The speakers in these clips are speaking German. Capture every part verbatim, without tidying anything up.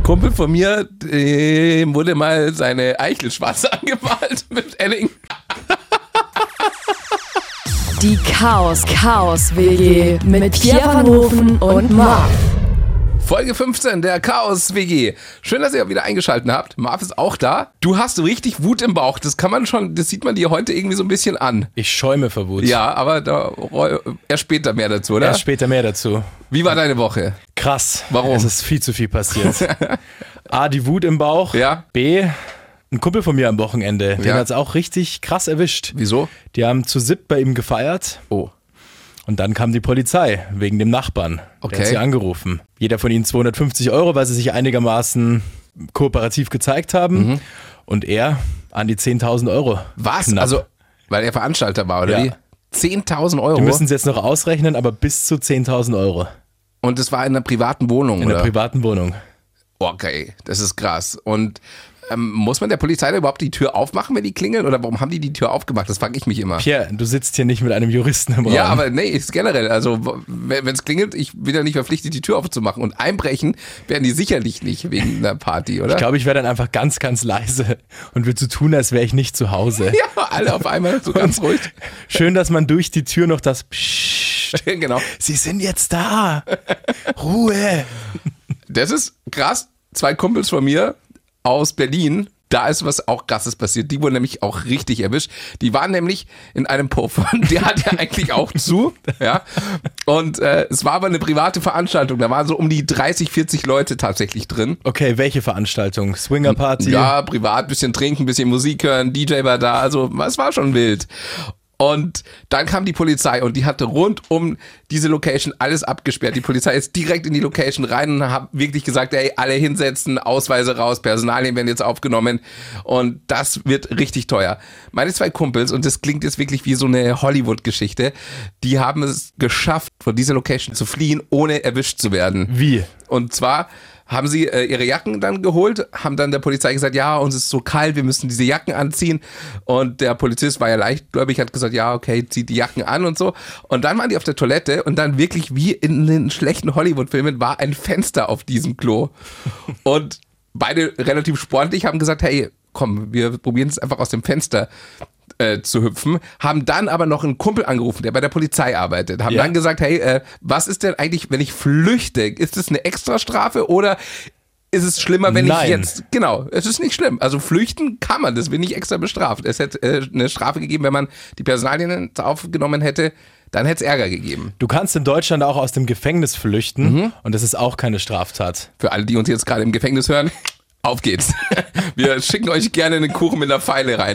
Ein Kumpel von mir, dem wurde mal seine Eichel schwarz angemalt mit Edding. Die Chaos Chaos W G mit Pierre van Hofen und Marv. Folge fünfzehn der Chaos W G. Schön, dass ihr wieder eingeschaltet habt. Marv ist auch da. Du hast so richtig Wut im Bauch. Das kann man schon, das sieht man dir heute irgendwie so ein bisschen an. Ich schäume vor Wut. Ja, aber da erst später mehr dazu, oder? Erst später mehr dazu. Wie war deine Woche? Krass. Warum? Es ist viel zu viel passiert. A, die Wut im Bauch. Ja. B, ein Kumpel von mir am Wochenende. Den Ja. hat's auch richtig krass erwischt. Wieso? Die haben zu siebt bei ihm gefeiert. Oh. Und dann kam die Polizei wegen dem Nachbarn. Okay. Der hat sie angerufen. Jeder von ihnen zweihundertfünfzig Euro, weil sie sich einigermaßen kooperativ gezeigt haben. Mhm. Und er an die zehntausend Euro. Was? Knapp. Also, weil er Veranstalter war, oder Ja. wie? zehntausend Euro? Die müssen es jetzt noch ausrechnen, aber bis zu zehntausend Euro. Und das war in einer privaten Wohnung, In oder? der privaten Wohnung. Okay, das ist krass. Und ähm, muss man der Polizei da überhaupt die Tür aufmachen, wenn die klingeln? Oder warum haben die die Tür aufgemacht? Das frage ich mich immer. Pierre, du sitzt hier nicht mit einem Juristen im Raum. Ja, aber nee, ist generell. Also, wenn es klingelt, ich bin ja nicht verpflichtet, die Tür aufzumachen. Und einbrechen werden die sicherlich nicht wegen einer Party, oder? Ich glaube, ich wäre dann einfach ganz, ganz leise und würde so tun, als wäre ich nicht zu Hause. Ja, alle auf einmal, so ganz ruhig. Schön, dass man durch die Tür noch das Psst, Genau. Sie sind jetzt da. Ruhe. Das ist krass. Zwei Kumpels von mir aus Berlin, da ist was auch Krasses passiert. Die wurden nämlich auch richtig erwischt. Die waren nämlich in einem Puff. Der hat ja eigentlich auch zu. Ja. Und äh, es war aber eine private Veranstaltung. Da waren so um die dreißig, vierzig Leute tatsächlich drin. Okay, welche Veranstaltung? Swingerparty? Ja, privat, bisschen trinken, bisschen Musik hören, D J war da. Also es war schon wild. Und dann kam die Polizei und die hatte rund um diese Location alles abgesperrt. Die Polizei ist direkt in die Location rein und hat wirklich gesagt, ey, alle hinsetzen, Ausweise raus, Personalien werden jetzt aufgenommen und das wird richtig teuer. Meine zwei Kumpels, und das klingt jetzt wirklich wie so eine Hollywood-Geschichte, die haben es geschafft, von dieser Location zu fliehen, ohne erwischt zu werden. Wie? Und zwar haben sie äh, ihre Jacken dann geholt, haben dann der Polizei gesagt, ja, uns ist so kalt, wir müssen diese Jacken anziehen. Und der Polizist war ja leichtgläubig, hat gesagt, ja, okay, zieht die Jacken an und so. Und dann waren die auf der Toilette und dann wirklich wie in den schlechten Hollywood-Filmen war ein Fenster auf diesem Klo. Und beide relativ sportlich haben gesagt, hey, komm, wir probieren es einfach aus dem Fenster äh, zu hüpfen, haben dann aber noch einen Kumpel angerufen, der bei der Polizei arbeitet, haben Ja. dann gesagt, hey, äh, was ist denn eigentlich, wenn ich flüchte? Ist das eine Extrastrafe oder ist es schlimmer, wenn Nein. ich jetzt, genau, es ist nicht schlimm. Also flüchten kann man, das wird nicht extra bestraft. Es hätte äh, eine Strafe gegeben, wenn man die Personalien aufgenommen hätte, dann hätte es Ärger gegeben. Du kannst in Deutschland auch aus dem Gefängnis flüchten Mhm. und das ist auch keine Straftat. Für alle, die uns jetzt gerade im Gefängnis hören, auf geht's. Wir schicken euch gerne einen Kuchen mit einer Pfeile rein.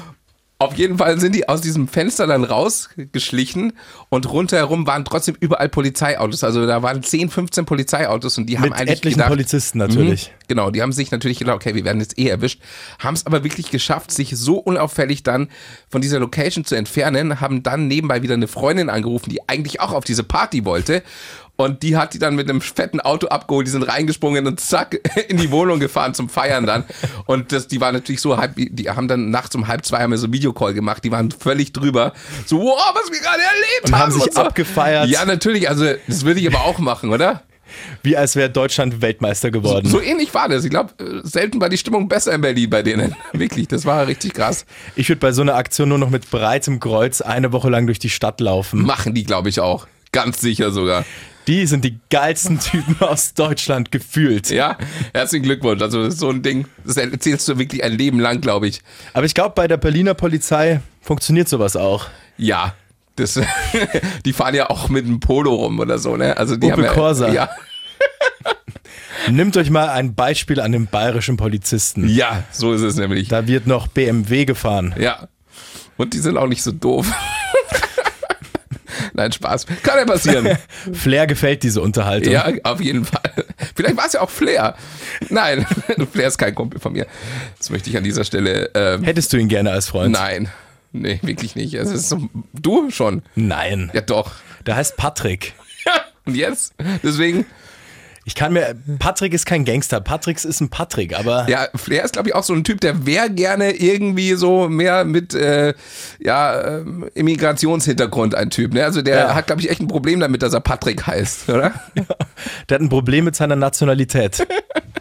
Auf jeden Fall sind die aus diesem Fenster dann rausgeschlichen und rundherum waren trotzdem überall Polizeiautos. Also da waren zehn, fünfzehn Polizeiautos und die haben Mit eigentlich etlichen gedacht, Polizisten natürlich. Mhm, genau, die haben sich natürlich gedacht, okay, wir werden jetzt eh erwischt, haben es aber wirklich geschafft, sich so unauffällig dann von dieser Location zu entfernen, haben dann nebenbei wieder eine Freundin angerufen, die eigentlich auch auf diese Party wollte. Und die hat die dann mit einem fetten Auto abgeholt, die sind reingesprungen und zack, in die Wohnung gefahren zum Feiern dann. Und das, die waren natürlich so halb, die haben dann nachts um halb zwei haben wir so Videocall gemacht, die waren völlig drüber. So, wow, was wir gerade erlebt Und haben. haben sich und so. abgefeiert. Ja, natürlich, also das würde ich aber auch machen, oder? Wie als wäre Deutschland Weltmeister geworden. So ähnlich war das. Ich glaube, selten war die Stimmung besser in Berlin bei denen. Wirklich, das war richtig krass. Ich würde bei so einer Aktion nur noch mit breitem Kreuz eine Woche lang durch die Stadt laufen. Machen die, glaube ich, auch. Ganz sicher sogar. Die sind die geilsten Typen aus Deutschland gefühlt. Ja, herzlichen Glückwunsch. Also das ist so ein Ding, das erzählst du wirklich ein Leben lang, glaube ich. Aber ich glaube, bei der Berliner Polizei funktioniert sowas auch. Ja, das, die fahren ja auch mit einem Polo rum oder so, ne? Also die Opel haben ja, Corsa. ja, Nimmt euch mal ein Beispiel an dem bayerischen Polizisten. ja, so ist es nämlich. Da wird noch B M W gefahren. Ja, und die sind auch nicht so doof. Nein, Spaß. Kann ja passieren. Flair gefällt diese Unterhaltung. Ja, auf jeden Fall. Vielleicht war es ja auch Flair. Nein, Flair ist kein Kumpel von mir. Das möchte ich an dieser Stelle. Ähm, Hättest du ihn gerne als Freund? nein, nee, wirklich nicht. Es ist so, du schon. Nein. Ja, doch. Der heißt Patrick. Und jetzt? Deswegen, Ich kann mir, Patrick ist kein Gangster, Patrick ist ein Patrick, aber ja, Flair ist, glaube ich, auch so ein Typ, der wäre gerne irgendwie so mehr mit äh, ja, ähm, Immigrationshintergrund ein Typ. Ne? Also der Ja. hat, glaube ich, echt ein Problem damit, dass er Patrick heißt, oder? der hat ein Problem mit seiner Nationalität.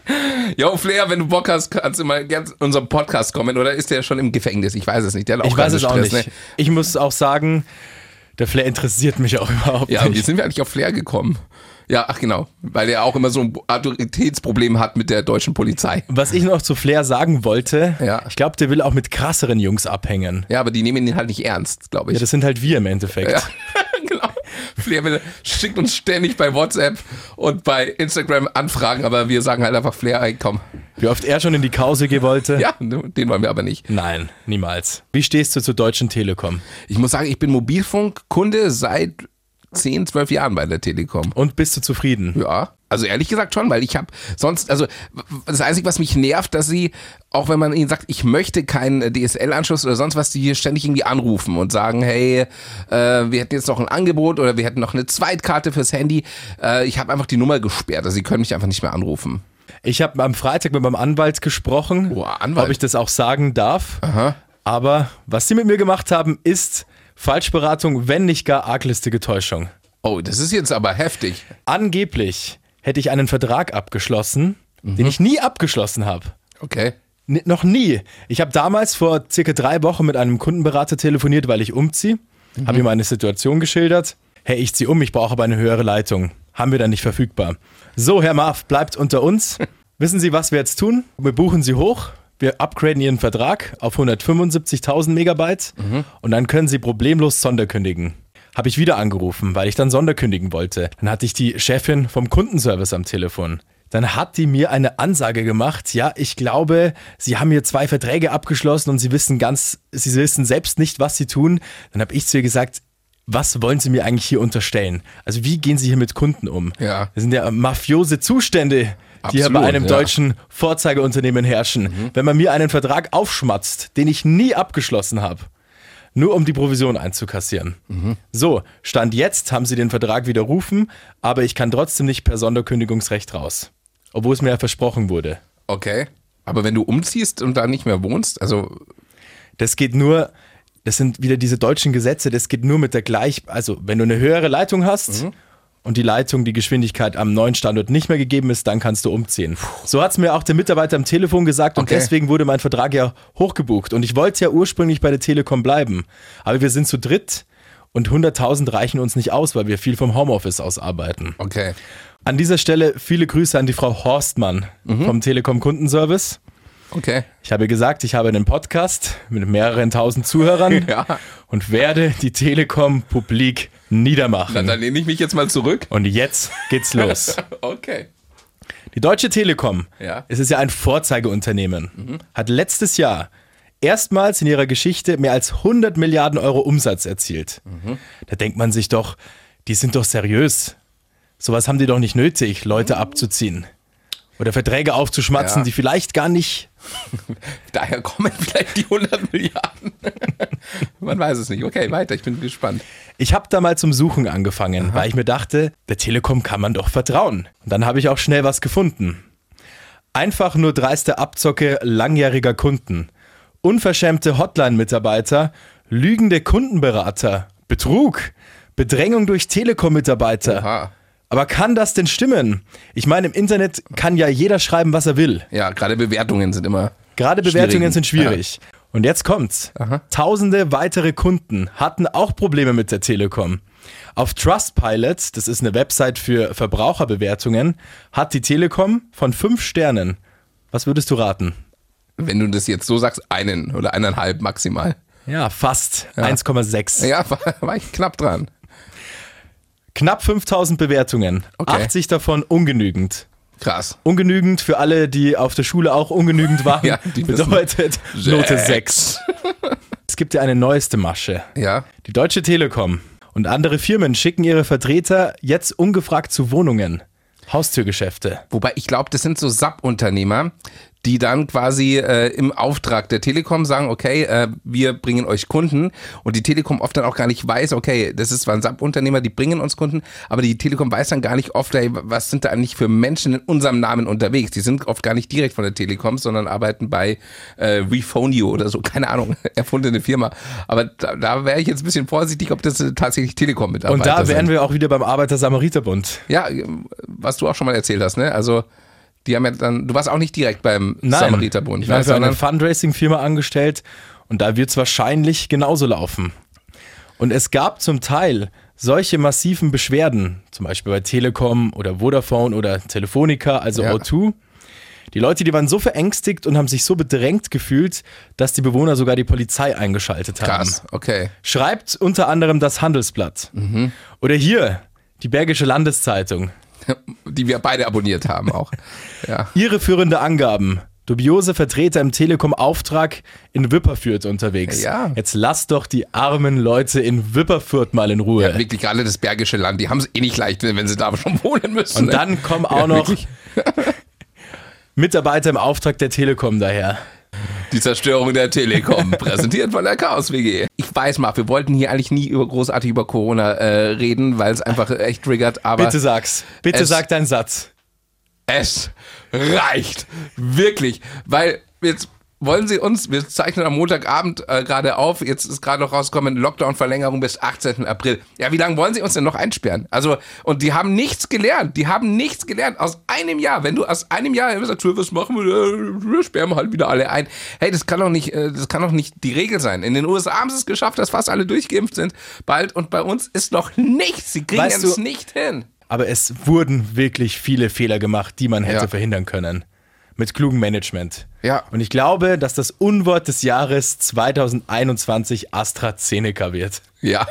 Jo, Flair, wenn du Bock hast, kannst du mal gerne in unserem Podcast kommen. Oder ist der schon im Gefängnis? Ich weiß es nicht. Der hat auch Ich weiß es Stress, auch nicht. Ne? Ich muss auch sagen, der Flair interessiert mich auch überhaupt Ja, wie nicht. sind wir eigentlich auf Flair gekommen? Ja, ach genau, weil er auch immer so ein Autoritätsproblem hat mit der deutschen Polizei. Was ich noch zu Flair sagen wollte, Ja. ich glaube, der will auch mit krasseren Jungs abhängen. Ja, aber die nehmen ihn halt nicht ernst, glaube ich. Ja, das sind halt wir im Endeffekt. Ja, genau. Flair will, schickt uns ständig bei WhatsApp und bei Instagram Anfragen, aber wir sagen halt einfach Flair, ey, komm. Wie oft er schon in die Kause wollte. Ja, den wollen wir aber nicht. Nein, niemals. Wie stehst du zur Deutschen Telekom? Ich muss sagen, ich bin Mobilfunkkunde seit zehn, zwölf Jahren bei der Telekom. Und bist du zufrieden? Ja, also ehrlich gesagt schon, weil ich habe sonst, also das Einzige, was mich nervt, dass sie, auch wenn man ihnen sagt, ich möchte keinen D S L-Anschluss oder sonst was, die hier ständig irgendwie anrufen und sagen, hey, äh, wir hätten jetzt noch ein Angebot oder wir hätten noch eine Zweitkarte fürs Handy. Äh, ich habe einfach die Nummer gesperrt, also sie können mich einfach nicht mehr anrufen. Ich habe am Freitag mit meinem Anwalt gesprochen, Oh, Anwalt. ob ich das auch sagen darf. Aha. Aber was sie mit mir gemacht haben, ist Falschberatung, wenn nicht gar arglistige Täuschung. Oh, das ist jetzt aber heftig. Angeblich hätte ich einen Vertrag abgeschlossen, mhm. den ich nie abgeschlossen habe. Okay. N- noch nie. Ich habe damals vor circa drei Wochen mit einem Kundenberater telefoniert, weil ich umziehe. Mhm. Habe ihm meine Situation geschildert. Hey, ich ziehe um, ich brauche aber eine höhere Leitung. Haben wir dann nicht verfügbar. So, Herr Marv, bleibt unter uns. Wissen Sie, was wir jetzt tun? Wir buchen Sie hoch. Wir upgraden Ihren Vertrag auf hundertfünfundsiebzigtausend Megabyte mhm. und dann können Sie problemlos sonderkündigen. Habe ich wieder angerufen, weil ich dann sonderkündigen wollte. Dann hatte ich die Chefin vom Kundenservice am Telefon. Dann hat die mir eine Ansage gemacht. Ja, ich glaube, Sie haben hier zwei Verträge abgeschlossen und Sie wissen ganz, Sie wissen selbst nicht, was Sie tun. Dann habe ich zu ihr gesagt, was wollen Sie mir eigentlich hier unterstellen? Also wie gehen Sie hier mit Kunden um? Ja. Das sind ja mafiose Zustände, die hier bei Absolut, einem ja. deutschen Vorzeigeunternehmen herrschen. Mhm. Wenn man mir einen Vertrag aufschmatzt, den ich nie abgeschlossen habe, nur um die Provision einzukassieren. Mhm. So, Stand jetzt haben sie den Vertrag widerrufen, aber ich kann trotzdem nicht per Sonderkündigungsrecht raus. Obwohl es mir ja versprochen wurde. Okay. Aber wenn du umziehst und da nicht mehr wohnst, also... Das geht nur, das sind wieder diese deutschen Gesetze, das geht nur mit der gleich, also wenn du eine höhere Leitung hast... Mhm. und die Leitung, die Geschwindigkeit am neuen Standort nicht mehr gegeben ist, dann kannst du umziehen. So hat es mir auch der Mitarbeiter am Telefon gesagt und okay. deswegen wurde mein Vertrag ja hochgebucht. Und ich wollte ja ursprünglich bei der Telekom bleiben. Aber wir sind zu dritt und hunderttausend reichen uns nicht aus, weil wir viel vom Homeoffice aus arbeiten. Okay. An dieser Stelle viele Grüße an die Frau Horstmann mhm. vom Telekom Kundenservice. Okay. Ich habe gesagt, ich habe einen Podcast mit mehreren tausend Zuhörern ja. und werde die Telekom publik niedermachen. Dann, dann lehne ich mich jetzt mal zurück. Und jetzt geht's los. Okay. Die Deutsche Telekom, ja. es ist ja ein Vorzeigeunternehmen, mhm. hat letztes Jahr erstmals in ihrer Geschichte mehr als hundert Milliarden Euro Umsatz erzielt. Mhm. Da denkt man sich doch, die sind doch seriös. Sowas haben die doch nicht nötig, Leute mhm. abzuziehen. Oder Verträge aufzuschmatzen, ja. die vielleicht gar nicht... Daher kommen vielleicht die hundert Milliarden. Man weiß es nicht. Okay, weiter, ich bin gespannt. Ich habe da mal zum Suchen angefangen, Aha. weil ich mir dachte, der Telekom kann man doch vertrauen. Und dann habe ich auch schnell was gefunden. Einfach nur dreiste Abzocke langjähriger Kunden. Unverschämte Hotline-Mitarbeiter, lügende Kundenberater, Betrug, Bedrängung durch Telekom-Mitarbeiter. Aha. Aber kann das denn stimmen? Ich meine, im Internet kann ja jeder schreiben, was er will. Ja, gerade Bewertungen sind immer Gerade Bewertungen sind schwierig. Ja. Und jetzt kommt's. Aha. Tausende weitere Kunden hatten auch Probleme mit der Telekom. Auf Trustpilot, das ist eine Website für Verbraucherbewertungen, hat die Telekom von fünf Sternen. Was würdest du raten? Wenn du das jetzt so sagst, einen oder eineinhalb maximal. Ja, fast. Ja. eins Komma sechs. Ja, war, war ich knapp dran. Knapp fünftausend Bewertungen, okay. achtzig davon ungenügend. Krass. Ungenügend für alle, die auf der Schule auch ungenügend waren, ja, die bedeutet Note sechs. Es gibt ja eine neueste Masche. Ja. Die Deutsche Telekom und andere Firmen schicken ihre Vertreter jetzt ungefragt zu Wohnungen. Haustürgeschäfte. Wobei ich glaube, das sind so Sub-Unternehmer, die dann quasi äh, im Auftrag der Telekom sagen, okay, äh, wir bringen euch Kunden und die Telekom oft dann auch gar nicht weiß, okay, das ist zwar ein Sub-Unternehmer, die bringen uns Kunden, aber die Telekom weiß dann gar nicht oft, ey, was sind da eigentlich für Menschen in unserem Namen unterwegs. Die sind oft gar nicht direkt von der Telekom, sondern arbeiten bei äh, Refonio oder so, keine Ahnung, erfundene Firma. Aber da, da wäre ich jetzt ein bisschen vorsichtig, ob das tatsächlich Telekom-Mitarbeiter sind. Und da wären wir auch wieder beim Arbeiter-Samariter-Bund. Ja, was du auch schon mal erzählt hast, ne? Also Die haben ja dann, du warst auch nicht direkt beim Nein, Samariterbund. ich war ne, für eine sondern- Fundraising-Firma angestellt und da wird es wahrscheinlich genauso laufen. Und es gab zum Teil solche massiven Beschwerden, zum Beispiel bei Telekom oder Vodafone oder Telefonica, also Ja. O zwei. Die Leute, die waren so verängstigt und haben sich so bedrängt gefühlt, dass die Bewohner sogar die Polizei eingeschaltet haben. Krass, okay. Schreibt unter anderem das Handelsblatt. Mhm. Oder hier, die Bergische Landeszeitung. Die wir beide abonniert haben auch. Ja. Irreführende Angaben. Dubiose Vertreter im Telekom-Auftrag in Wipperfürth unterwegs. Ja. Jetzt lasst doch die armen Leute in Wipperfürth mal in Ruhe. Ja, wirklich gerade das Bergische Land, die haben es eh nicht leicht, wenn sie da schon wohnen müssen. Und ne? dann kommen auch Ja, noch wirklich. Mitarbeiter im Auftrag der Telekom daher. Die Zerstörung der Telekom, präsentiert von der Chaos-W G. Ich weiß, Marc, wir wollten hier eigentlich nie über, großartig über Corona äh, reden, weil es einfach echt triggert, aber Bitte sag's. Bitte es- sag deinen Satz. es reicht. Wirklich. Weil jetzt wollen Sie uns, wir zeichnen am Montagabend äh, gerade auf, jetzt ist gerade noch rausgekommen, Lockdown-Verlängerung bis achtzehnten April. Ja, wie lange wollen Sie uns denn noch einsperren? Also, und die haben nichts gelernt. Die haben nichts gelernt aus einem Jahr. Wenn du aus einem Jahr sagst, was machen wir, Äh, wir sperren halt wieder alle ein. Hey, das kann doch nicht, äh, das kann doch nicht die Regel sein. In den U S A haben sie es geschafft, dass fast alle durchgeimpft sind. Bald und bei uns ist noch nichts. Sie kriegen Weißt es du- nicht hin. Aber es wurden wirklich viele Fehler gemacht, die man hätte Ja. verhindern können. Mit klugem Management. Ja. Und ich glaube, dass das Unwort des Jahres zweitausendeinundzwanzig AstraZeneca wird. Ja,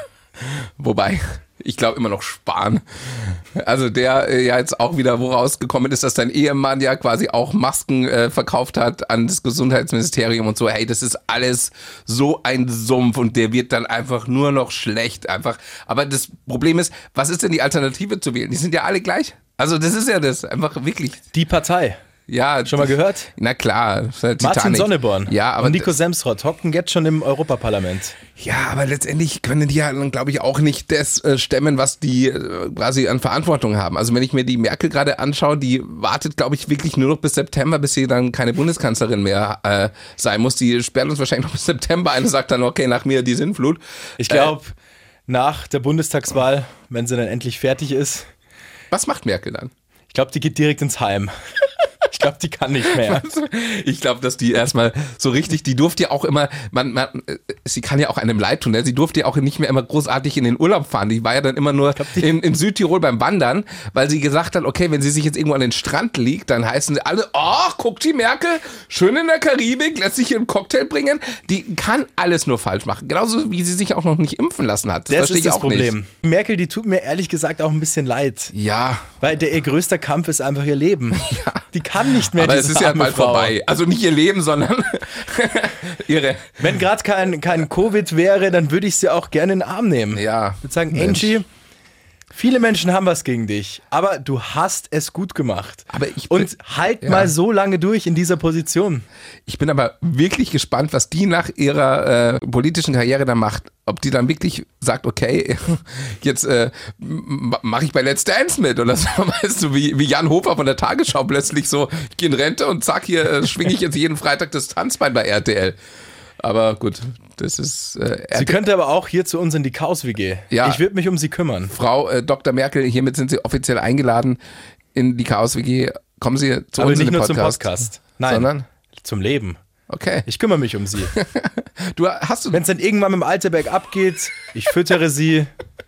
wobei, ich glaube immer noch Spahn. Also der äh, ja jetzt auch wieder wo rausgekommen ist, dass sein Ehemann ja quasi auch Masken äh, verkauft hat an das Gesundheitsministerium und so. Hey, das ist alles so ein Sumpf und der wird dann einfach nur noch schlecht einfach. Aber das Problem ist, was ist denn die Alternative zu wählen? Die sind ja alle gleich. Also das ist ja das, einfach wirklich. Die Partei. Ja, Schon mal gehört? Na klar, das ist halt Martin Titanic. Sonneborn Ja, aber und Nico Semsrott hocken jetzt schon im Europaparlament. Ja, aber letztendlich können die ja, glaube ich, auch nicht das äh, stemmen, was die äh, quasi an Verantwortung haben. Also wenn ich mir die Merkel gerade anschaue, die wartet, glaube ich, wirklich nur noch bis September, bis sie dann keine Bundeskanzlerin mehr äh, sein muss. Die sperrt uns wahrscheinlich noch bis September ein und sagt dann, okay, nach mir die Sinnflut. Ich glaube, nach der Bundestagswahl, wenn sie dann endlich fertig ist, Was macht Merkel dann? ich glaube, die geht direkt ins Heim. Ich glaube, die kann nicht mehr. Ich glaube, dass die erstmal so richtig, die durfte ja auch immer, man, man, äh, sie kann ja auch einem leid tun, ne? Sie durfte ja auch nicht mehr immer großartig in den Urlaub fahren. Die war ja dann immer nur in, in Südtirol beim Wandern, weil sie gesagt hat, okay, wenn sie sich jetzt irgendwo an den Strand liegt, dann heißen sie alle, oh, guck die Merkel, schön in der Karibik, lässt sich hier einen Cocktail bringen. Die kann alles nur falsch machen. Genauso wie sie sich auch noch nicht impfen lassen hat. Das, Das verstehe ist ich das auch Problem. nicht. Merkel, die tut mir ehrlich gesagt auch ein bisschen leid. Ja, Weil der ihr größter Kampf ist einfach ihr Leben. Die kann nicht mehr, aber diese es ist ja arme bald Frau. vorbei. Also nicht ihr Leben, sondern ihre. Wenn gerade kein, kein Covid wäre, dann würde ich sie auch gerne in den Arm nehmen. Ja. Ich würde sagen, Mensch. Angie, viele Menschen haben was gegen dich, aber du hast es gut gemacht. Aber ich bin- Und halt ja. mal so lange durch in dieser Position. Ich bin aber wirklich gespannt, was die nach ihrer äh, politischen Karriere dann macht. Ob die dann wirklich sagt, okay, jetzt äh, mache ich bei Let's Dance mit oder so, weißt du, wie, wie Jan Hofer von der Tagesschau plötzlich so, ich gehe in Rente und zack, hier äh, schwinge ich jetzt jeden Freitag das Tanzbein bei R T L. Aber gut, das ist äh, Sie R T L. könnte aber auch hier zu uns in die Chaos-W G. Ja. Ich würde mich um sie kümmern. Frau äh, Doktor Merkel, hiermit sind Sie offiziell eingeladen in die Chaos-W G. Kommen Sie zu Aber uns in nicht den nur zum Podcast. Podcast. Nein, Sondern, zum Leben. okay. Ich kümmere mich um sie. Du hast du, Wenn es dann irgendwann mit dem Alter bergab geht, ich füttere sie,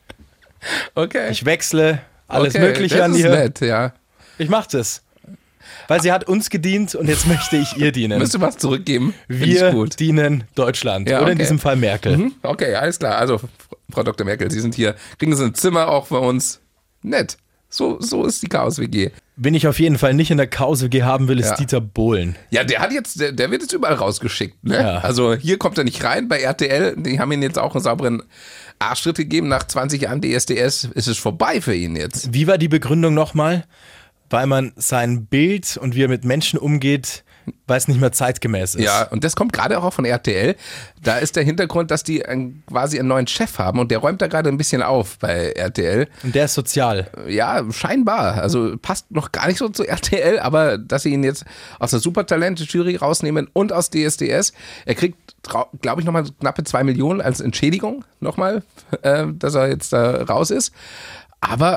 okay. ich wechsle, alles okay, Mögliche das an ist ihr. nett, ja. Ich mache das. Weil sie hat uns gedient und jetzt möchte ich ihr dienen. Müsst du was zurückgeben? Find ich Wir gut. dienen Deutschland. Ja, Oder in okay. diesem Fall Merkel. Mhm, okay, alles klar. Also, Frau Doktor Merkel, Sie sind hier, kriegen Sie ein Zimmer auch bei uns. Nett. So, so ist die Chaos-W G. Wen ich auf jeden Fall nicht in der Chaos-W G haben will, ist Ja. Dieter Bohlen. Ja, der hat jetzt, der, der wird jetzt überall rausgeschickt. Ne? Ja. Also hier kommt er nicht rein bei R T L. Die haben ihn jetzt auch einen sauberen Arschtritt gegeben. Nach zwanzig Jahren D S D S ist es vorbei für ihn jetzt. Wie war die Begründung nochmal? Weil man sein Bild und wie er mit Menschen umgeht, weil es nicht mehr zeitgemäß ist. Ja, und das kommt gerade auch von R T L. Da ist der Hintergrund, dass die ein, quasi einen neuen Chef haben und der räumt da gerade ein bisschen auf bei R T L. Und der ist sozial. Ja, scheinbar. Also passt noch gar nicht so zu R T L, aber dass sie ihn jetzt aus der Supertalente-Jury rausnehmen und aus D S D S. Er kriegt, glaube ich, nochmal knappe zwei Millionen als Entschädigung nochmal, äh, dass er jetzt da raus ist. Aber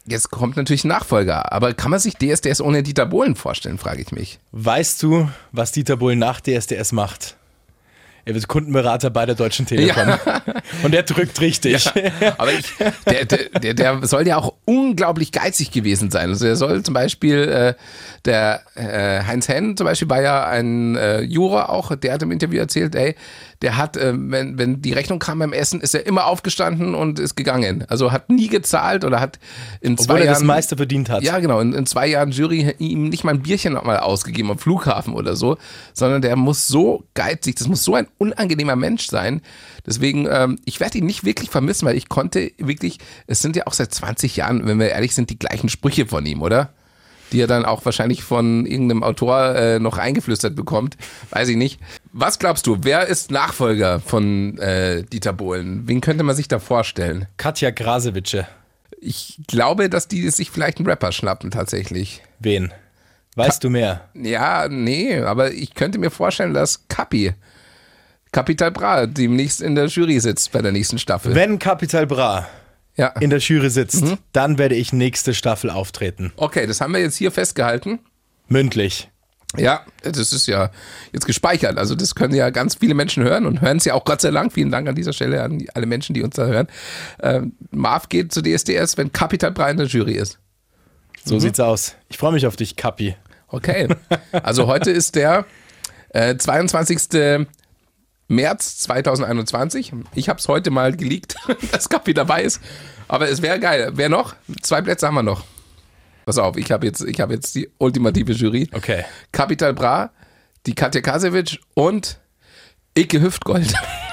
jetzt kommt natürlich ein Nachfolger. Aber kann man sich D S D S ohne Dieter Bohlen vorstellen, frage ich mich. Weißt du, was Dieter Bohlen nach D S D S macht? Er wird Kundenberater bei der Deutschen Telekom. Ja. Und er drückt richtig. Ja, aber ich, der, der, der soll ja auch unglaublich geizig gewesen sein. Also er soll zum Beispiel, äh, der äh, Heinz Henn zum Beispiel war ja ein äh, Juror auch, der hat im Interview erzählt, ey, der hat, äh, wenn, wenn die Rechnung kam beim Essen, ist er immer aufgestanden und ist gegangen. Also hat nie gezahlt oder hat in zwei Obwohl er Jahren... das meiste verdient hat. Ja, genau. In, in zwei Jahren Jury ihm nicht mal ein Bierchen mal ausgegeben am Flughafen oder so, sondern der muss so geizig, das muss so ein unangenehmer Mensch sein. Deswegen, ähm, ich werde ihn nicht wirklich vermissen, weil ich konnte wirklich, es sind ja auch seit zwanzig Jahren, wenn wir ehrlich sind, die gleichen Sprüche von ihm, oder? Die er dann auch wahrscheinlich von irgendeinem Autor äh, noch eingeflüstert bekommt. Weiß ich nicht. Was glaubst du, wer ist Nachfolger von äh, Dieter Bohlen? Wen könnte man sich da vorstellen? Katja Krasewitsche. Ich glaube, dass die sich vielleicht einen Rapper schnappen tatsächlich. Wen? Weißt Ka- du mehr? Ja, nee, aber ich könnte mir vorstellen, dass Kapi, Capital Bra, demnächst in der Jury sitzt bei der nächsten Staffel. Wenn Capital Bra ja. in der Jury sitzt, mhm. dann werde ich nächste Staffel auftreten. Okay, das haben wir jetzt hier festgehalten. Mündlich. Ja, das ist ja jetzt gespeichert. Also das können ja ganz viele Menschen hören und hören es ja auch Gott sei Dank. Vielen Dank an dieser Stelle an die, alle Menschen, die uns da hören. Ähm, Marv geht zu D S D S, wenn Capital Bra in der Jury ist. So mhm. sieht's aus. Ich freue mich auf dich, Kapi. Okay, also heute ist der äh, zweiundzwanzigsten März zweitausendeinundzwanzig. Ich habe es heute mal geleakt, dass Kapi dabei ist. Aber es wäre geil. Wer noch? Zwei Plätze haben wir noch. Pass auf, ich habe jetzt, ich hab jetzt die ultimative Jury. Okay. Capital Bra, die Katja Krasewitsch und Icke Hüftgold.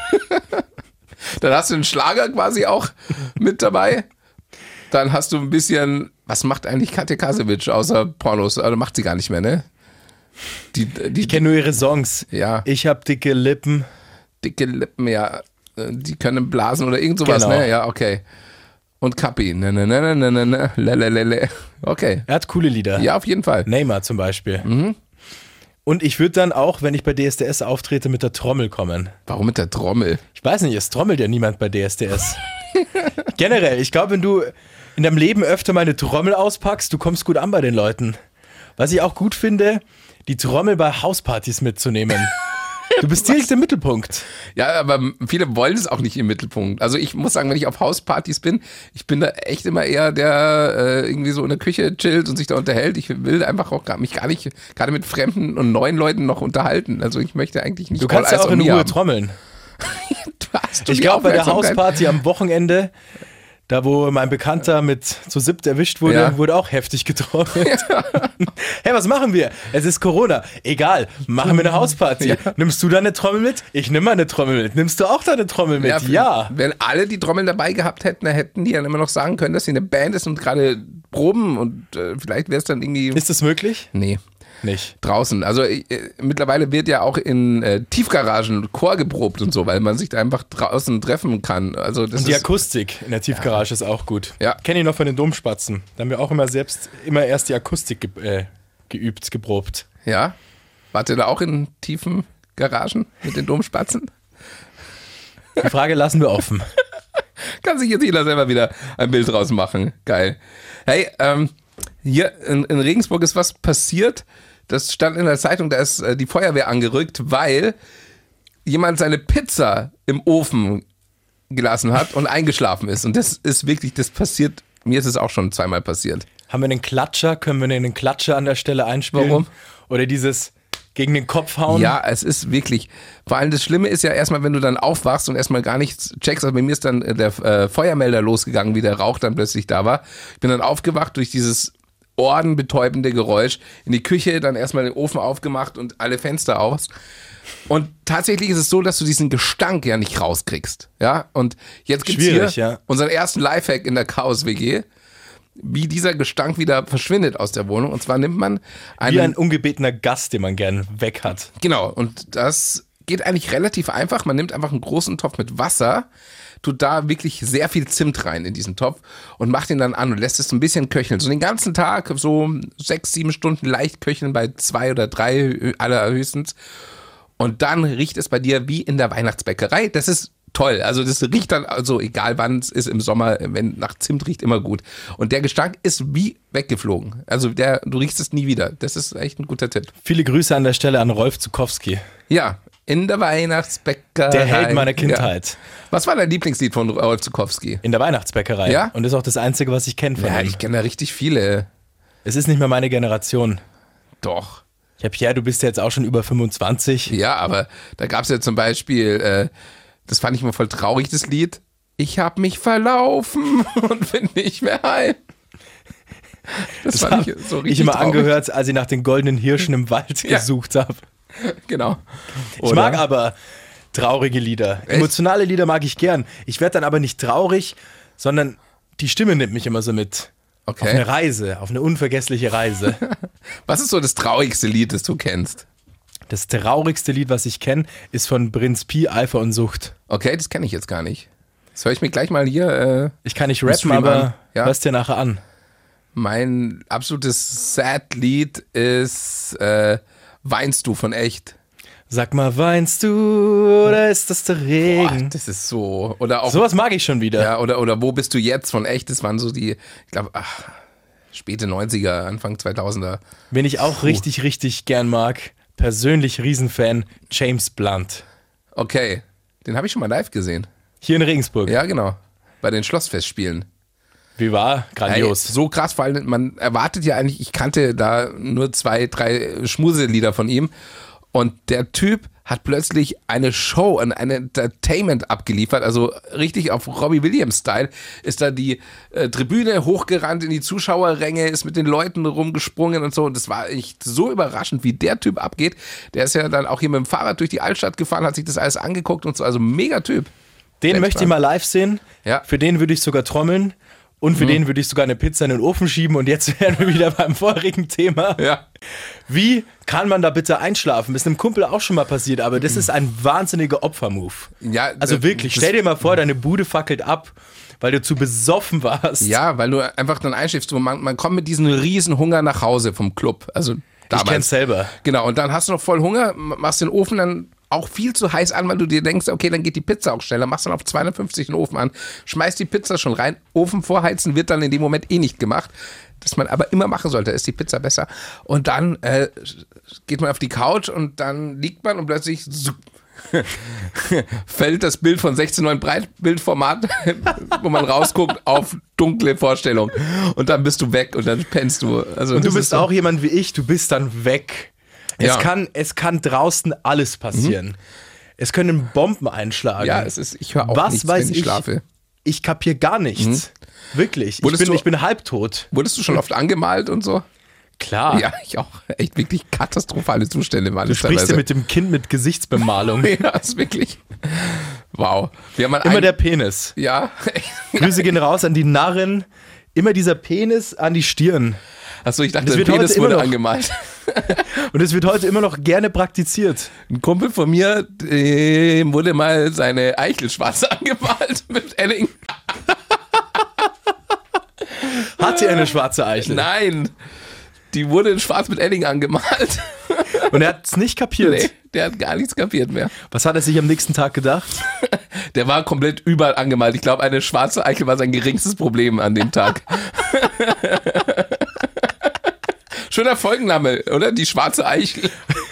Dann hast du einen Schlager quasi auch mit dabei. Dann hast du ein bisschen, was macht eigentlich Katja Krasewitsch außer Pornos? Also macht sie gar nicht mehr, ne? Die, die, ich kenne nur ihre Songs. Ja. Ich hab dicke Lippen. Dicke Lippen, ja. Die können blasen oder irgend sowas, genau. ne? Ja, okay. Und Kapi. Ne, ne, ne, ne, ne, ne, le, le, le, le. Okay. Er hat coole Lieder. Ja, auf jeden Fall. Neymar zum Beispiel. Mhm. Und ich würde dann auch, wenn ich bei D S D S auftrete, mit der Trommel kommen. Warum mit der Trommel? Ich weiß nicht, es trommelt ja niemand bei D S D S. Generell, ich glaube, wenn du in deinem Leben öfter mal eine Trommel auspackst, du kommst gut an bei den Leuten. Was ich auch gut finde, die Trommel bei Hauspartys mitzunehmen. Du bist direkt im Mittelpunkt. Ja, aber viele wollen es auch nicht im Mittelpunkt. Also ich muss sagen, wenn ich auf Hauspartys bin, ich bin da echt immer eher der äh, irgendwie so in der Küche chillt und sich da unterhält. Ich will einfach auch gar, mich gar nicht gerade mit fremden und neuen Leuten noch unterhalten. Also ich möchte eigentlich nicht. Du kannst ja auch in Ruhe haben. trommeln. Ich glaube, bei der Hausparty am Wochenende, da wo mein Bekannter mit zu siebt erwischt wurde, ja. wurde auch heftig getrommelt. Ja. Hey, was machen wir? Es ist Corona. Egal, machen wir eine Hausparty. Ja. Nimmst du deine Trommel mit? Ich nehme meine Trommel mit. Nimmst du auch deine Trommel mit? Ja. ja. Wenn alle die Trommeln dabei gehabt hätten, dann hätten die dann immer noch sagen können, dass sie eine Band ist und gerade proben und äh, vielleicht wäre es dann irgendwie... Ist das möglich? Nee. Nicht. Draußen. Also äh, mittlerweile wird ja auch in äh, Tiefgaragen Chor geprobt und so, weil man sich da einfach draußen treffen kann. Also das und die ist, Akustik in der Tiefgarage ja. ist auch gut. Ja. Kenne ich noch von den Domspatzen. Da haben wir auch immer selbst, immer erst die Akustik ge- äh, geübt, geprobt. Ja? Wart ihr da auch in tiefen Garagen mit den Domspatzen? Die Frage lassen wir offen. Kann sich jetzt jeder selber wieder ein Bild draus machen. Geil. Hey, ähm, hier in, in Regensburg ist was passiert. Das stand in der Zeitung, da ist äh, die Feuerwehr angerückt, weil jemand seine Pizza im Ofen gelassen hat und eingeschlafen ist. Und das ist wirklich, das passiert, mir ist es auch schon zweimal passiert. Haben wir einen Klatscher? Können wir einen Klatscher an der Stelle einspielen? Warum? Oder dieses gegen den Kopf hauen? Ja, es ist wirklich, vor allem das Schlimme ist ja erstmal, wenn du dann aufwachst und erstmal gar nichts checkst. Also bei mir ist dann der äh, Feuermelder losgegangen, wie der Rauch dann plötzlich da war. Ich bin dann aufgewacht durch dieses ohrenbetäubende Geräusch, in die Küche, dann erstmal den Ofen aufgemacht und alle Fenster aus. Und tatsächlich ist es so, dass du diesen Gestank ja nicht rauskriegst. Ja, und jetzt gibt's hier ja. unseren ersten Lifehack in der Chaos-W G, wie dieser Gestank wieder verschwindet aus der Wohnung. Und zwar nimmt man einen... Wie ein ungebetener Gast, den man gern weg hat. Genau, und das geht eigentlich relativ einfach. Man nimmt einfach einen großen Topf mit Wasser, tut da wirklich sehr viel Zimt rein in diesen Topf und macht ihn dann an und lässt es ein bisschen köcheln. So den ganzen Tag, so sechs, sieben Stunden leicht köcheln bei zwei oder drei allerhöchstens. Und dann riecht es bei dir wie in der Weihnachtsbäckerei. Das ist toll. Also das riecht dann, also egal wann es ist im Sommer, wenn nach Zimt riecht, immer gut. Und der Gestank ist wie weggeflogen. Also der, du riechst es nie wieder. Das ist echt ein guter Tipp. Viele Grüße an der Stelle an Rolf Zukowski. Ja, in der Weihnachtsbäckerei. Der Held meiner Kindheit. Ja. Was war dein Lieblingslied von Rolf Zukowski? In der Weihnachtsbäckerei. Ja? Und das ist auch das Einzige, was ich kenne von Ja, ihm. ich kenne da richtig viele. Es ist nicht mehr meine Generation. Doch. Ja, Pierre, du bist ja jetzt auch schon über fünfundzwanzig. Ja, aber da gab es ja zum Beispiel, äh, das fand ich immer voll traurig, das Lied. Ich hab mich verlaufen und bin nicht mehr heim. Das, das fand ich so richtig ich immer traurig. angehört, als ich nach den goldenen Hirschen im Wald Ja. gesucht habe. Genau. Ich Oder? mag aber traurige Lieder. Echt? Emotionale Lieder mag ich gern. Ich werde dann aber nicht traurig, sondern die Stimme nimmt mich immer so mit. Okay. Auf eine Reise, auf eine unvergessliche Reise. Was ist so das traurigste Lied, das du kennst? Das traurigste Lied, was ich kenne, ist von Prinz Pi, Eifer und Sucht. Okay, das kenne ich jetzt gar nicht. Das höre ich mir gleich mal hier. Äh, Ich kann nicht Im rappen, Stream aber an. Ja. hörst dir nachher an. mein absolutes Sad-Lied ist äh, Weinst du von Echt. Sag mal, weinst du oder ist das der Boah, Regen? das ist so. Oder auch. Sowas mag ich schon wieder. Ja, oder, oder Wo bist du jetzt von Echt? Das waren so die, ich glaube, späte neunziger, Anfang zweitausender. Wen ich auch Puh. richtig, richtig gern mag, persönlich Riesenfan, James Blunt. Okay, den habe ich schon mal live gesehen. Hier in Regensburg. Ja, genau. Bei den Schlossfestspielen. Wie war? Grandios. Hey, so krass, weil man erwartet ja eigentlich, ich kannte da nur zwei, drei Schmuselieder von ihm. Und der Typ hat plötzlich eine Show, ein Entertainment abgeliefert, also richtig auf Robbie Williams-Style, ist da die äh, Tribüne hochgerannt in die Zuschauerränge, ist mit den Leuten rumgesprungen und so. Und das war echt so überraschend, wie der Typ abgeht. Der ist ja dann auch hier mit dem Fahrrad durch die Altstadt gefahren, hat sich das alles angeguckt und so, also mega Typ. Den James möchte ich Blunt. mal live sehen. Ja. Für den würde ich sogar trommeln. Und für den würde ich sogar eine Pizza in den Ofen schieben. Und jetzt wären wir wieder beim vorigen Thema. Ja. Wie kann man da bitte einschlafen? Ist einem Kumpel auch schon mal passiert, aber das ist ein wahnsinniger Opfermove. Ja, Also äh, wirklich, das- stell dir mal vor, deine Bude fackelt ab, weil du zu besoffen warst. Ja, weil du einfach dann einschläfst. Man, man kommt mit diesem riesen Hunger nach Hause vom Club. Also damals. Ich kenn's selber. Genau, und dann hast du noch voll Hunger, machst den Ofen dann auch viel zu heiß an, weil du dir denkst, okay, dann geht die Pizza auch schneller, machst dann auf zweihundertfünfzig den Ofen an, schmeißt die Pizza schon rein, Ofen vorheizen wird dann in dem Moment eh nicht gemacht, das man aber immer machen sollte, ist die Pizza besser. Und dann äh, geht man auf die Couch und dann liegt man und plötzlich zup, fällt das Bild von sechzehn neun Breitbildformat, wo man rausguckt, auf dunkle Vorstellung. Und dann bist du weg und dann pennst du. Also Und du das bist ist so- auch jemand wie ich, du bist dann weg. Es, Ja. kann, es kann draußen alles passieren. Es können Bomben einschlagen. Ja, es ist, ich höre auch Was nichts, weiß wenn ich, ich? schlafe. Ich kapier gar nichts. Wirklich. Ich Wurdest bin, du- ich bin halbtot. Wurdest du schon oft angemalt und so? Klar. Ja, ich auch. Echt wirklich katastrophale Zustände waren Du das sprichst ja teilweise. mit dem Kind mit Gesichtsbemalung. Ja, ist wirklich. Wow. Wir haben mal Immer ein, der Penis. Ja. Grüße gehen raus an die Narren. Immer dieser Penis an die Stirn. Achso, ich dachte, Das der wird heute Penis immer wurde noch- angemalt. Und es wird heute immer noch gerne praktiziert. Ein Kumpel von mir, dem wurde mal seine Eichel schwarz angemalt mit Edding. Hat sie eine schwarze Eichel? Nein. Die wurde in schwarz mit Edding angemalt. Und er hat es nicht kapiert. Nee, der hat gar nichts kapiert mehr. Was hat er sich am nächsten Tag gedacht? Der war komplett überall angemalt. Ich glaube, eine schwarze Eichel war sein geringstes Problem an dem Tag. Schöner Folgenname, oder? Die schwarze Eichel.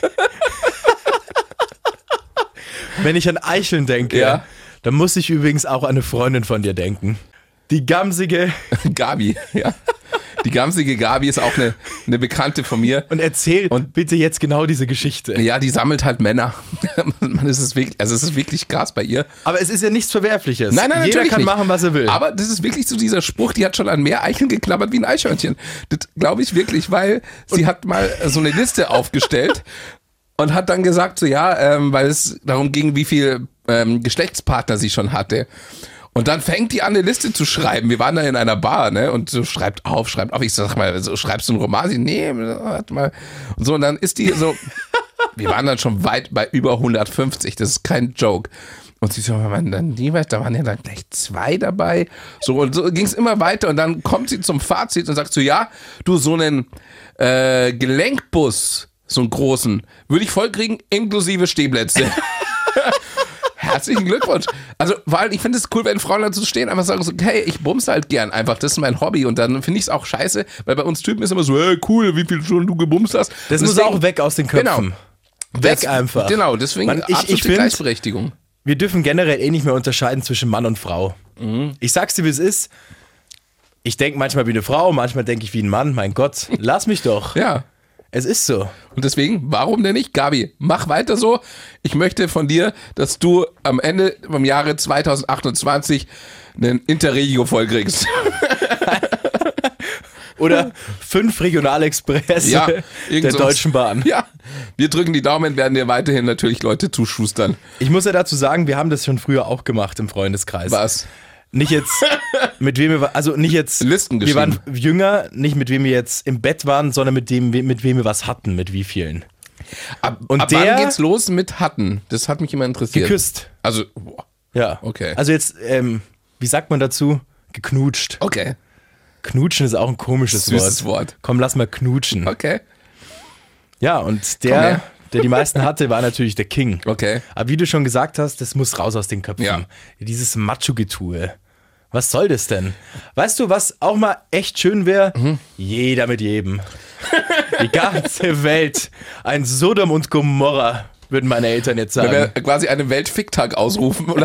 Wenn ich an Eicheln denke, Ja. dann muss ich übrigens auch an eine Freundin von dir denken. Die gamsige. Gabi, ja. Die gamsige Gabi ist auch eine, eine Bekannte von mir. Und erzähl Und- bitte jetzt genau diese Geschichte. Ja, die sammelt halt Männer. Man, es ist wirklich, also es ist wirklich krass bei ihr. Aber es ist ja nichts Verwerfliches. Nein, nein, Jeder natürlich kann nicht. machen, was er will. Aber das ist wirklich so dieser Spruch, die hat schon an mehr Eicheln geklappert wie ein Eichhörnchen. Das glaube ich wirklich, weil sie hat mal so eine Liste aufgestellt und hat dann gesagt, so ja, ähm, weil es darum ging, wie viel ähm, Geschlechtspartner sie schon hatte. Und dann fängt die an, eine Liste zu schreiben. Wir waren da in einer Bar, ne? Und so schreibt auf, schreibt auf. Ich sag mal, so schreibst du einen Roman? Sie, nee, warte mal. Und so, und dann ist die so, wir waren dann schon weit bei über hundertfünfzig. Das ist kein Joke. Und sie so, wenn man dann die weiß, da waren ja dann gleich zwei dabei. So, und so ging es immer weiter. Und dann kommt sie zum Fazit und sagt so, ja, du, so einen äh, Gelenkbus, so einen großen, würde ich voll kriegen, inklusive Stehplätze. herzlichen Glückwunsch. Also, weil ich finde es cool, wenn Frauen dazu stehen, einfach sagen so, hey, ich bumse halt gern einfach, das ist mein Hobby. Und dann finde ich es auch scheiße, weil bei uns Typen ist immer so, hey, cool, wie viele Stunden du gebumst hast. Das und muss deswegen, auch weg aus den Köpfen. Genau. Weg das, einfach. Genau, deswegen Man, ich, absolute ich find, Gleichberechtigung. Wir dürfen generell eh nicht mehr unterscheiden zwischen Mann und Frau. Mhm. Ich sag's dir, wie es ist. Ich denke manchmal wie eine Frau, manchmal denke ich wie ein Mann. Mein Gott, lass mich doch. Ja. Es ist so. Und deswegen, warum denn nicht? Gabi, mach weiter so. Ich möchte von dir, dass du am Ende vom Jahre zwanzig achtundzwanzig einen Interregio vollkriegst. Oder fünf Regionalexpress ja, der Deutschen Bahn. Ja, wir drücken die Daumen, werden dir weiterhin natürlich Leute zuschustern. Ich muss ja dazu sagen, wir haben das schon früher auch gemacht im Freundeskreis. Was? Nicht jetzt, mit wem wir, also nicht jetzt, Listen wir waren jünger, nicht mit wem wir jetzt im Bett waren, sondern mit dem, mit wem wir was hatten, mit wie vielen. Ab, Und ab der wann geht's los mit hatten? Das hat mich immer interessiert. Geküsst. Also, boah. Ja. Okay. Also jetzt, ähm, wie sagt man dazu? Geknutscht. Okay. Knutschen ist auch ein komisches Süßes Wort. Wort. Komm, lass mal knutschen. Okay. Ja, und der, der die meisten hatte, war natürlich der King. Okay. Aber wie du schon gesagt hast, das muss raus aus den Köpfen. Ja. Dieses Macho-Getue. Was soll das denn? Weißt du, was auch mal echt schön wäre? Mhm. Jeder mit jedem. Die ganze Welt. Ein Sodom und Gomorra, würden meine Eltern jetzt sagen. Wenn wir quasi einen Weltficktag ausrufen, oder?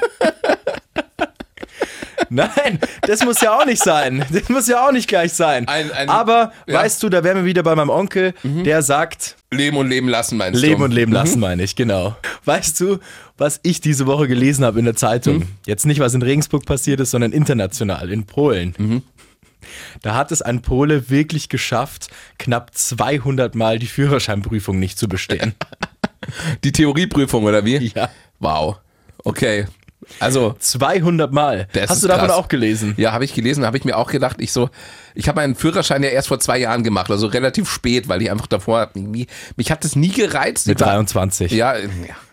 Nein, das muss ja auch nicht sein. Das muss ja auch nicht gleich sein. Ein, ein, Aber, ja. weißt du, da wären wir wieder bei meinem Onkel, mhm. der sagt... Leben und leben lassen, meinst du? Leben und leben lassen, mhm. meine ich, genau. Weißt du, was ich diese Woche gelesen habe in der Zeitung? Mhm. Jetzt nicht, was in Regensburg passiert ist, sondern international, in Polen. Mhm. Da hat es ein Pole wirklich geschafft, knapp zweihundert Mal die Führerscheinprüfung nicht zu bestehen. Die Theorieprüfung, oder wie? Ja. Wow. Okay. Also zweihundert Mal. Hast du davon krass. Auch gelesen? Ja, habe ich gelesen, habe ich mir auch gedacht, ich so, ich habe meinen Führerschein ja erst vor zwei Jahren gemacht, also relativ spät, weil ich einfach davor, irgendwie, mich hat das nie gereizt. Mit dreiundzwanzig. Ja, ja.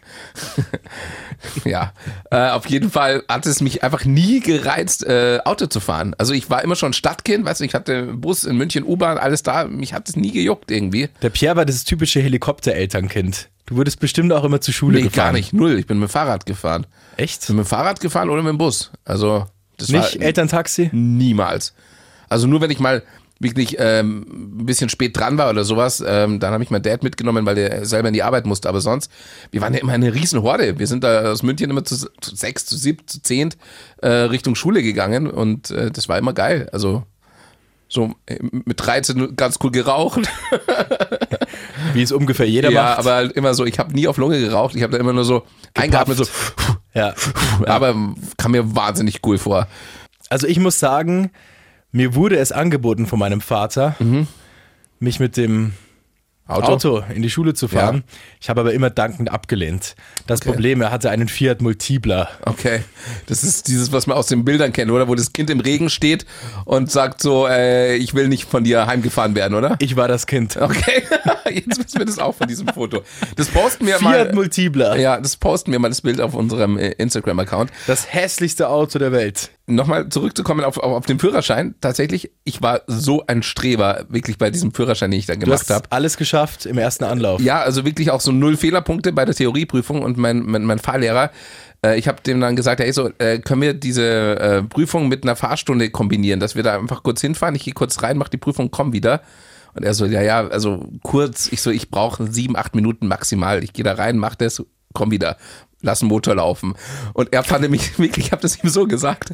ja, äh, auf jeden Fall hat es mich einfach nie gereizt, äh, Auto zu fahren. Also ich war immer schon Stadtkind, weißt du, ich hatte Bus in München, U-Bahn, alles da, mich hat es nie gejuckt irgendwie. Der Pierre war das typische Helikopter-Elternkind. Du wurdest bestimmt auch immer zur Schule nee, gefahren. Gar nicht, null. Ich bin mit dem Fahrrad gefahren. Echt? Ich bin mit dem Fahrrad gefahren oder mit dem Bus. Also das nicht war Elterntaxi? Niemals. Also nur wenn ich mal wirklich ähm, ein bisschen spät dran war oder sowas, ähm, dann habe ich meinen Dad mitgenommen, weil der selber in die Arbeit musste. Aber sonst, wir waren ja immer eine Riesenhorde. Wir sind da aus München immer zu, zu sechs, zu sieben, zu zehn äh, Richtung Schule gegangen und äh, das war immer geil. Also so mit dreizehn ganz cool geraucht. Wie es ungefähr jeder ja, macht. Ja, aber halt immer so, ich habe nie auf Lunge geraucht, ich habe da immer nur so eingeatmet, so. Ja. Aber kam mir wahnsinnig cool vor. Also ich muss sagen, mir wurde es angeboten von meinem Vater, mhm. mich mit dem Auto? Auto in die Schule zu fahren. Ja. Ich habe aber immer dankend abgelehnt. Das okay. Problem, er hatte einen Fiat Multipla. Okay, das ist dieses, was man aus den Bildern kennt, oder? Wo das Kind im Regen steht und sagt so, äh, ich will nicht von dir heimgefahren werden, oder? Ich war das Kind. Okay, jetzt wissen wir das auch von diesem Foto. Das posten wir Fiat mal. Fiat Multipla. Ja, das posten wir mal, das Bild auf unserem Instagram-Account. Das hässlichste Auto der Welt. Nochmal zurückzukommen auf, auf, auf den Führerschein. Tatsächlich, ich war so ein Streber, wirklich bei diesem Führerschein, den ich dann gemacht habe. Alles geschafft im ersten Anlauf. Ja, also wirklich auch so null Fehlerpunkte bei der Theorieprüfung und mein, mein, mein Fahrlehrer, äh, ich habe dem dann gesagt, hey, so, äh, können wir diese äh, Prüfung mit einer Fahrstunde kombinieren, dass wir da einfach kurz hinfahren, ich gehe kurz rein, mach die Prüfung, komm wieder. Und er so, ja, ja, also kurz, ich so, ich brauche sieben, acht Minuten maximal, ich gehe da rein, mach das, komm wieder. Lass den Motor laufen. Und er fand nämlich wirklich, ich habe das ihm so gesagt.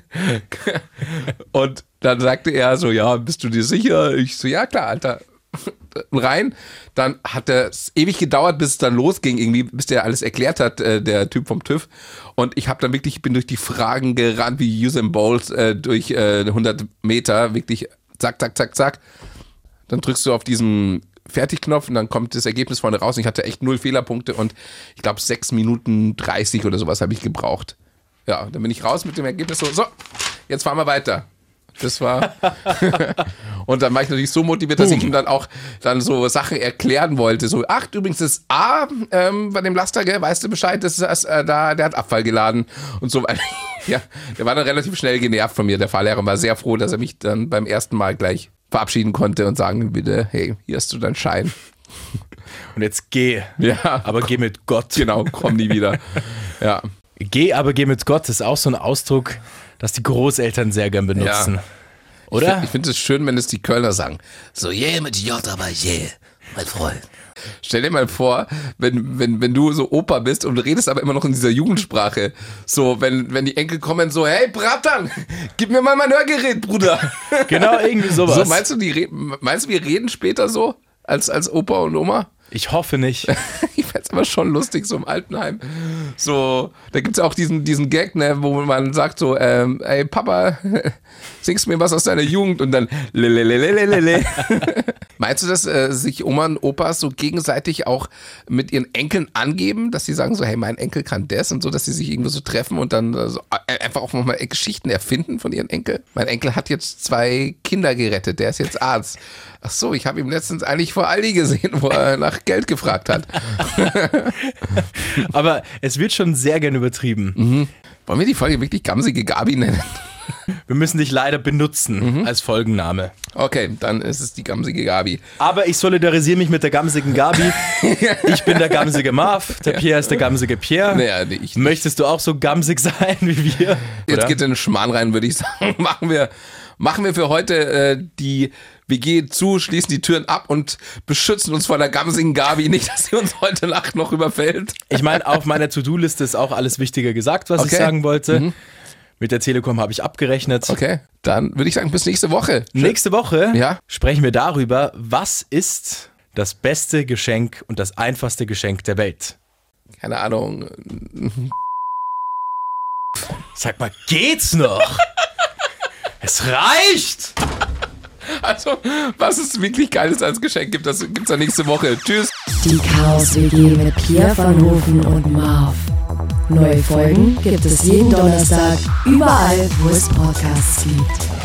Und dann sagte er so, ja, bist du dir sicher? Ich so, ja klar, Alter. Rein. Dann hat es ewig gedauert, bis es dann losging, irgendwie, bis der alles erklärt hat, äh, der Typ vom TÜV. Und ich habe dann wirklich, ich bin durch die Fragen gerannt, wie Usain Bolt äh, durch äh, hundert Meter, wirklich zack, zack, zack, zack. Dann drückst du auf diesen Fertigknopf und dann kommt das Ergebnis vorne raus. Und ich hatte echt null Fehlerpunkte und ich glaube sechs Minuten dreißig oder sowas habe ich gebraucht. Ja, dann bin ich raus mit dem Ergebnis so, so, jetzt fahren wir weiter. Das war und dann war ich natürlich so motiviert, dass Boom. ich ihm dann auch dann so Sachen erklären wollte. So, ach, übrigens das A ähm, bei dem Laster, gell, weißt du Bescheid, das ist äh, da, der hat Abfall geladen und so. Ja, der war dann relativ schnell genervt von mir. Der Fahrlehrer war sehr froh, dass er mich dann beim ersten Mal gleich verabschieden konnte und sagen bitte, hey, hier hast du deinen Schein. Und jetzt geh. Ja. Aber geh mit Gott. Genau, komm nie wieder. Ja. Geh, aber geh mit Gott ist auch so ein Ausdruck, das die Großeltern sehr gern benutzen. Ja. Oder? Ich, ich finde es schön, wenn es die Kölner sagen. So, yeah mit J, aber yeah, mein Freund. Stell dir mal vor, wenn, wenn, wenn du so Opa bist und du redest aber immer noch in dieser Jugendsprache. So, wenn, wenn die Enkel kommen, so, hey Bratan, gib mir mal mein Hörgerät, Bruder. Genau, irgendwie sowas. So, meinst du, die re- meinst du, wir reden später so als, als Opa und Oma? Ich hoffe nicht. Ich fände es aber schon lustig, so im Altenheim. So, da gibt es auch diesen, diesen Gag, ne, wo man sagt so, ähm, ey Papa, singst mir was aus deiner Jugend und dann lelelelelele. Meinst du, dass äh, sich Oma und Opas so gegenseitig auch mit ihren Enkeln angeben, dass sie sagen so, hey, mein Enkel kann das und so, dass sie sich irgendwo so treffen und dann äh, so, äh, einfach auch nochmal Geschichten erfinden von ihren Enkeln? Mein Enkel hat jetzt zwei Kinder gerettet, der ist jetzt Arzt. Ach so, ich habe ihn letztens eigentlich vor Aldi gesehen, wo er nach Geld gefragt hat. Aber es wird schon sehr gern übertrieben. Mhm. Wollen wir die Folge wirklich Gamsige Gabi nennen? Wir müssen dich leider benutzen Mhm. als Folgenname. Okay, dann ist es die Gamsige Gabi. Aber ich solidarisiere mich mit der gamsigen Gabi. Ich bin der gamsige Marv, der Pierre ist der gamsige Pierre. Naja, nee, ich nicht. Möchtest du auch so gamsig sein wie wir? Jetzt Oder? geht in den Schmarrn rein, würde ich sagen. Machen wir, machen wir für heute äh, die W G zu, schließen die Türen ab und beschützen uns vor der gamsigen Gabi. Nicht, dass sie uns heute Nacht noch überfällt. Ich meine, auf meiner To-Do-Liste ist auch alles Wichtige gesagt, was Okay. ich sagen wollte. Mhm. Mit der Telekom habe ich abgerechnet. Okay, dann würde ich sagen, bis nächste Woche. Nächste Woche Ja. sprechen wir darüber, was ist das beste Geschenk und das einfachste Geschenk der Welt. Keine Ahnung. Sag mal, geht's noch? Es reicht! Also, was es wirklich Geiles als Geschenk gibt, das gibt's dann nächste Woche. Tschüss. Die Chaos-W G mit Pierre van Hofen und Marv. Neue Folgen gibt es jeden Donnerstag, überall, wo es Podcasts gibt.